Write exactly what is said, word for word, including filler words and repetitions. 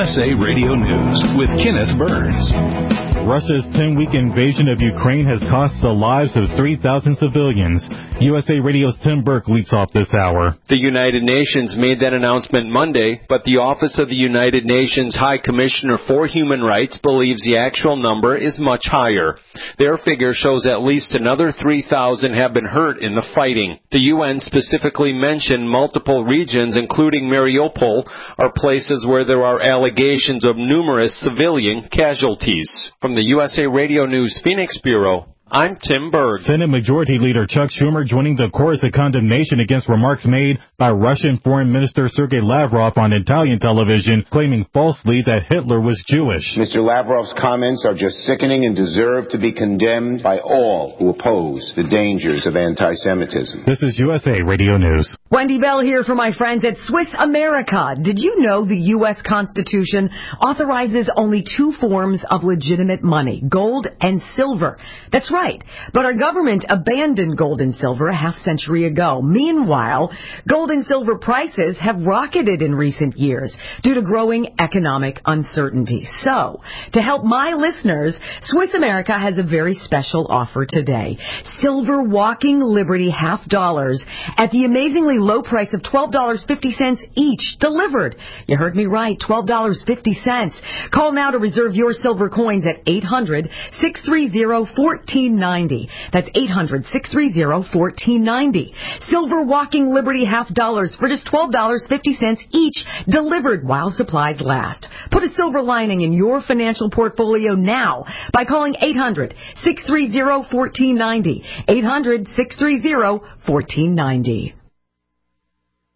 S A Radio News with Kenneth Burns. Russia's ten-week invasion of Ukraine has cost the lives of three thousand civilians. U S A Radio's Tim Burke leads off this hour. The United Nations made that announcement Monday, but the Office of the United Nations High Commissioner for Human Rights believes the actual number is much higher. Their figure shows at least another three thousand have been hurt in the fighting. The U N specifically mentioned multiple regions, including Mariupol, are places where there are allegations of numerous civilian casualties. From the U S A Radio News Phoenix Bureau, I'm Tim Berg. Senate Majority Leader Chuck Schumer joining the chorus of condemnation against remarks made by Russian Foreign Minister Sergei Lavrov on Italian television, claiming falsely that Hitler was Jewish. Mister Lavrov's comments are just sickening and deserve to be condemned by all who oppose the dangers of anti-Semitism. This is U S A Radio News. Wendy Bell here for my friends at Swiss America. Did you know the U S Constitution authorizes only two forms of legitimate money, gold and silver? That's right. Right. But our government abandoned gold and silver a half century ago. Meanwhile, gold and silver prices have rocketed in recent years due to growing economic uncertainty. So, to help my listeners, Swiss America has a very special offer today. Silver Walking Liberty half dollars at the amazingly low price of twelve dollars and fifty cents each, delivered. You heard me right, twelve dollars and fifty cents. Call now to reserve your silver coins at eight hundred, six three zero, one four nine zero. That's eight hundred, six three zero, one four nine zero. Silver Walking Liberty half dollars for just twelve dollars and fifty cents each, delivered while supplies last. Put a silver lining in your financial portfolio now by calling eight hundred, six three zero, one four nine zero. eight hundred, six three zero, one four nine zero.